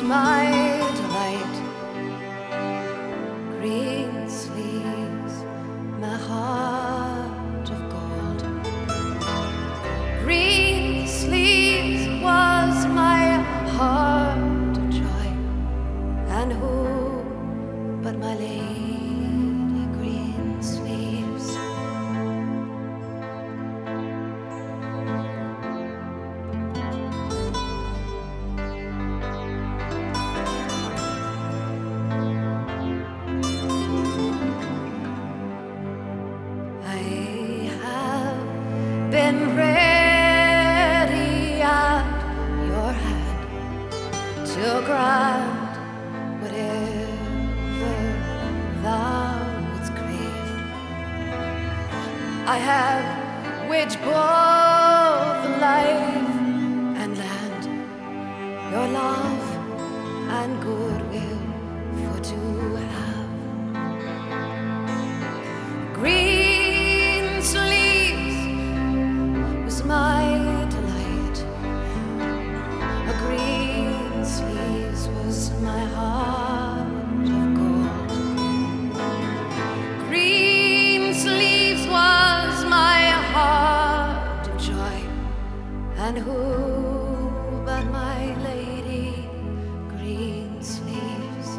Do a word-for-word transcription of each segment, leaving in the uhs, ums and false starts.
my delight. Green sleeves, my heart of gold. Green sleeves was my heart of joy. And who but my lady green sleeves? Been ready at your hand to grant whatever thou wouldst crave. I have which both life and land, your love and goodwill for to have. Green my delight, a green sleeves was my heart of gold. Green sleeves was my heart of joy, and who but my lady green sleeves?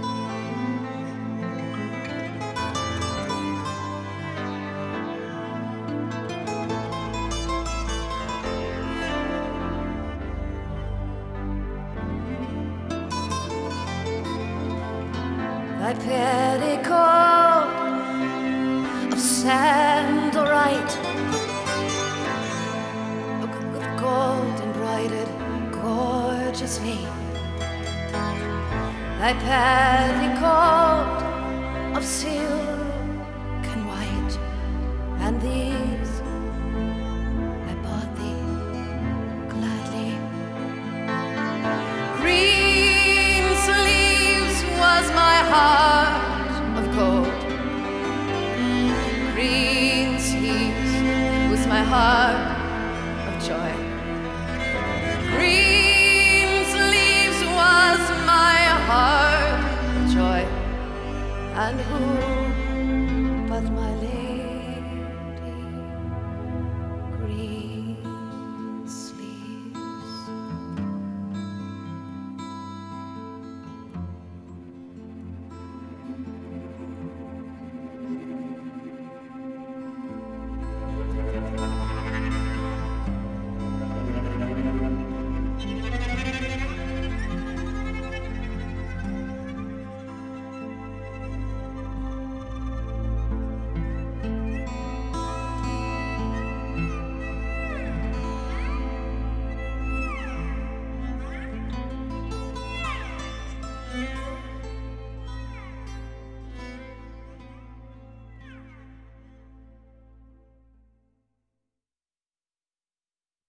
Thy petticoat of sandalite, with gold embroidered gorgeously. Thy petticoat of silk and white, and these I bought thee gladly. Green sleeves was my heart of gold. Green sleeves was my heart of joy. Green sleeves was my heart of joy. And who